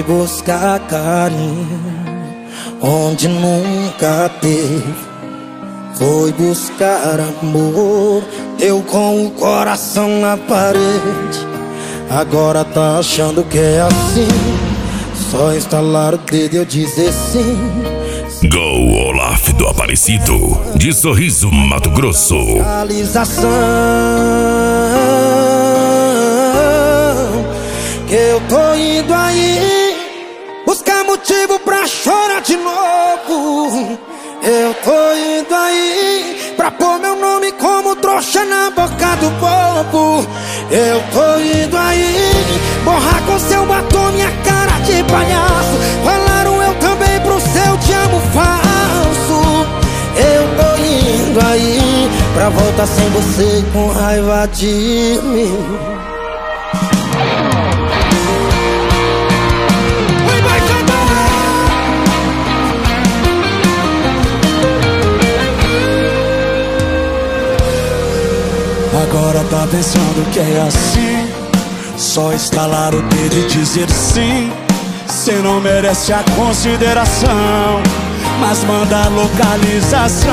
buscar carinho onde nunca teve, foi buscar amor. Eu com o coração na parede, agora tá achando que é assim. Só instalar o dedo e eu dizer sim. Go Olaf do Aparecido, de Sorriso, Mato Grosso. Realização que eu tô indo aí buscar motivo pra chorar de novo. Eu tô indo aí pra pôr meu nome como trouxa na boca do povo. Eu tô indo aí borrar com seu batom minha cara de palhaço. Falaram eu também pro seu te amo falso. Eu tô indo aí pra voltar sem você com raiva de mim. Agora tá pensando que é assim, só estalar o dedo e dizer sim. Cê não merece a consideração, mas manda a localização.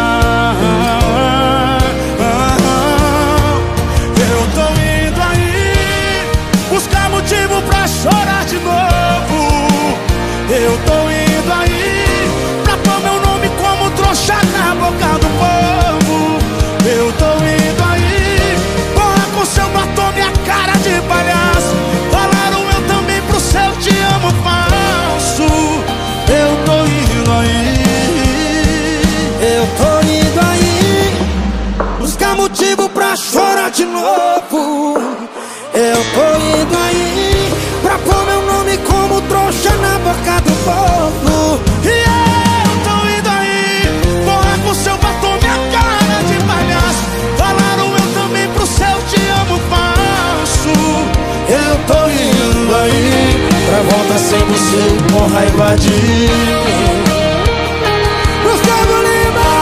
Eu tô indo aí buscar motivo pra chorar de novo. Eu tô indo aí pra pôr meu nome como trouxa na boca do povo. Eu tô indo aí borra com seu batom minha cara de palhaço. Falaram eu também pro seu te amo falso. Eu tô indo aí, eu tô indo aí buscar motivo pra chorar de novo. Eu tô indo aí pra pôr meu nome como trouxa na boca do povo. e eu tô indo aí borra com seu batom minha cara de palhaço. Falaram eu também pro seu te amo falso. Eu tô indo aí pra voltar sem você com raiva de mim. Gustavo Lima,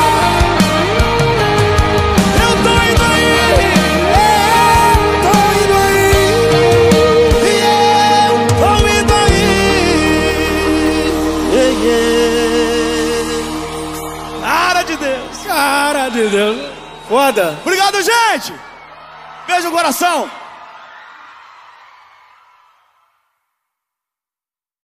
Eu tô indo aí, eu tô indo aí, e eu tô indo aí. Cara de Deus, cara de Deus. Foda. Obrigado, gente. Beijo no coração.